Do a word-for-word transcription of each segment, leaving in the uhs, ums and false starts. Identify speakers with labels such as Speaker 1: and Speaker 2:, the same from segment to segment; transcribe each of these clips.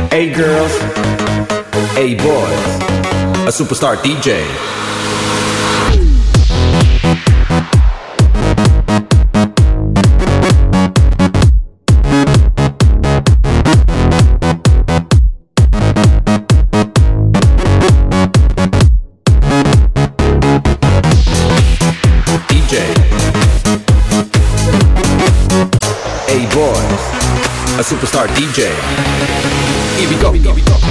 Speaker 1: Hey girls, hey boys, a superstar D J. D J. Hey boys, a superstar D J. Here we go, here we go.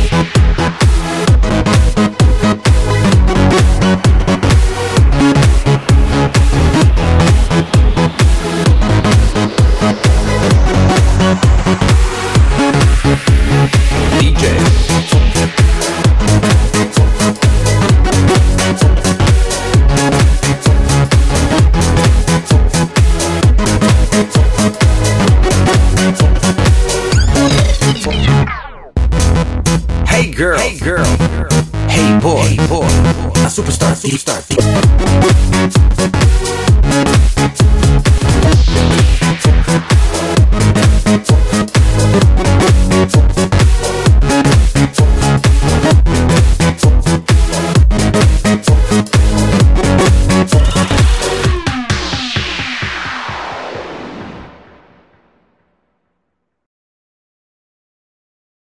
Speaker 1: D J. Hey girl, hey girl, hey boy, hey boy, a superstar, superstar.